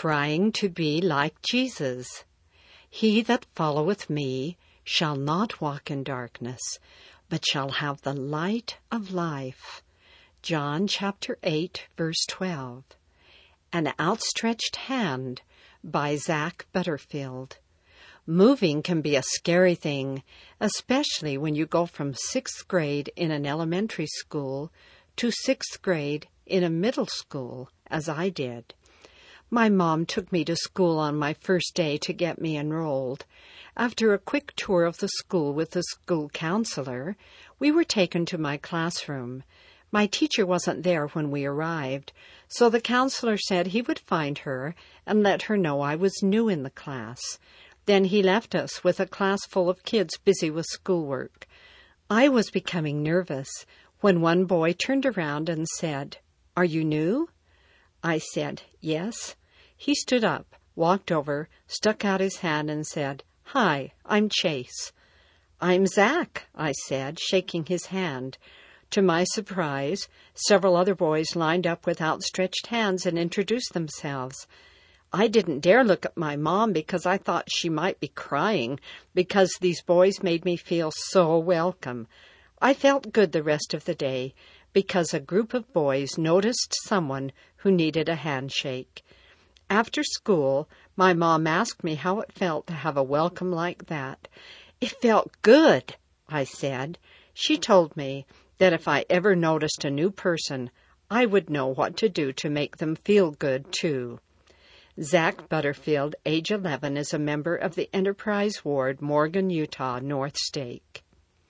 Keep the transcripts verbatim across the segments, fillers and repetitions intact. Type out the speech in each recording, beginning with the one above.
trying to be like Jesus. He that followeth me shall not walk in darkness, but shall have the light of life. John chapter eight, verse twelve. An Outstretched Hand by Zach Butterfield. Moving can be a scary thing, especially when you go from sixth grade in an elementary school to sixth grade in a middle school, as I did. My mom took me to school on my first day to get me enrolled. After a quick tour of the school with the school counselor, we were taken to my classroom. My teacher wasn't there when we arrived, so the counselor said he would find her and let her know I was new in the class. Then he left us with a class full of kids busy with schoolwork. I was becoming nervous when one boy turned around and said, "Are you new?" I said, "Yes." He stood up, walked over, stuck out his hand and said, "Hi, I'm Chase." "I'm Zach," I said, shaking his hand. To my surprise, several other boys lined up with outstretched hands and introduced themselves. I didn't dare look at my mom because I thought she might be crying because these boys made me feel so welcome. I felt good the rest of the day because a group of boys noticed someone who needed a handshake. After school, my mom asked me how it felt to have a welcome like that. "It felt good," I said. She told me that if I ever noticed a new person, I would know what to do to make them feel good, too. Zach Butterfield, age eleven, is a member of the Enterprise Ward, Morgan, Utah, North Stake.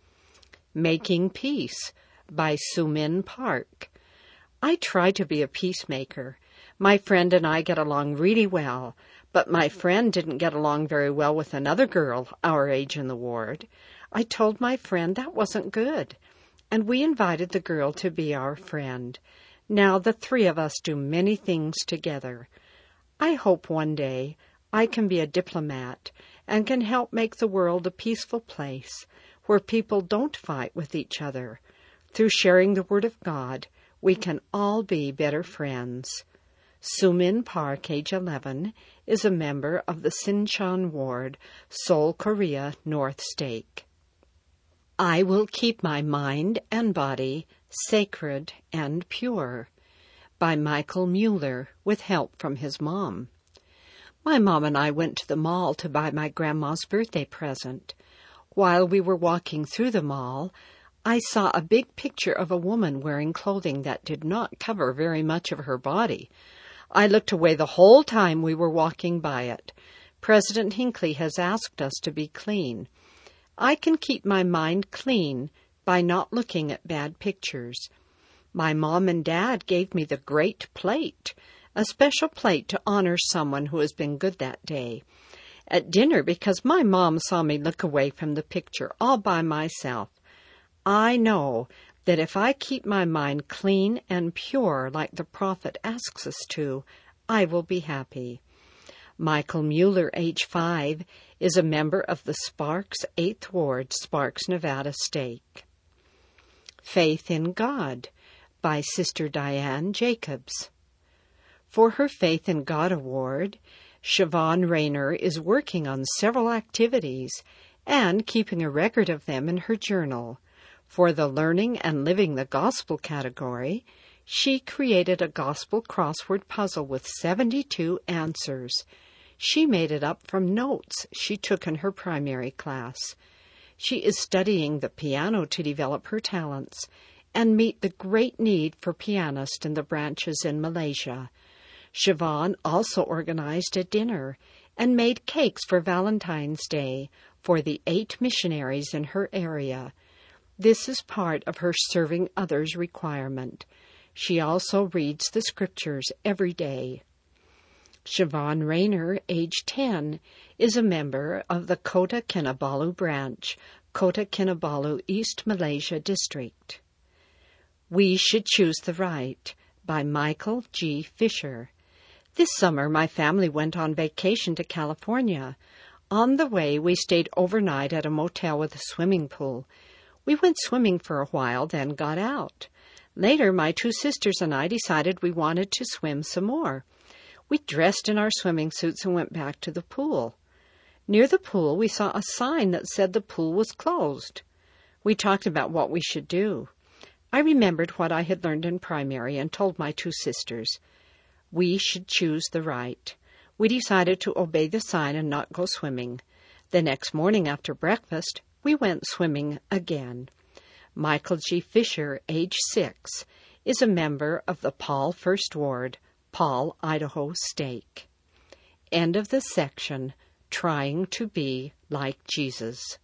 Making Peace by Sumin Park. I try to be a peacemaker. My friend and I get along really well, but my friend didn't get along very well with another girl our age in the ward. I told my friend that wasn't good, and we invited the girl to be our friend. Now the three of us do many things together. I hope one day I can be a diplomat and can help make the world a peaceful place where people don't fight with each other. Through sharing the Word of God, we can all be better friends. Sumin Park, age eleven, is a member of the Sinchon Ward, Seoul, Korea, North Stake. I will keep my mind and body sacred and pure by Michael Mueller, with help from his mom. My mom and I went to the mall to buy my grandma's birthday present. While we were walking through the mall, I saw a big picture of a woman wearing clothing that did not cover very much of her body. I looked away the whole time we were walking by it. President Hinckley has asked us to be clean. I can keep my mind clean by not looking at bad pictures. My mom and dad gave me the Great Plate, a special plate to honor someone who has been good that day. At dinner, because my mom saw me look away from the picture all by myself, I know that if I keep my mind clean and pure like the prophet asks us to, I will be happy. Michael Mueller, age five, is a member of the Sparks eighth Ward, Sparks, Nevada Stake. Faith in God by Sister Diane Jacobs. For her Faith in God Award, Siobhan Rayner is working on several activities and keeping a record of them in her journal. For the Learning and Living the Gospel category, she created a gospel crossword puzzle with seventy-two answers. She made it up from notes she took in her primary class. She is studying the piano to develop her talents and meet the great need for pianists in the branches in Malaysia. Siobhan also organized a dinner and made cakes for Valentine's Day for the eight missionaries in her area. This is part of her serving others requirement. She also reads the scriptures every day. Siobhan Rayner, age ten, is a member of the Kota Kinabalu branch, Kota Kinabalu, East Malaysia District. We Should Choose the Right by Michael G. Fisher. This summer, my family went on vacation to California. On the way, we stayed overnight at a motel with a swimming pool. We went swimming for a while, then got out. Later, my two sisters and I decided we wanted to swim some more. We dressed in our swimming suits and went back to the pool. Near the pool, we saw a sign that said the pool was closed. We talked about what we should do. I remembered what I had learned in primary and told my two sisters. We should choose the right. We decided to obey the sign and not go swimming. The next morning after breakfast, we went swimming again. Michael G. Fisher, age six, is a member of the Paul First Ward, Paul, Idaho Stake. End of the section, Trying to Be Like Jesus.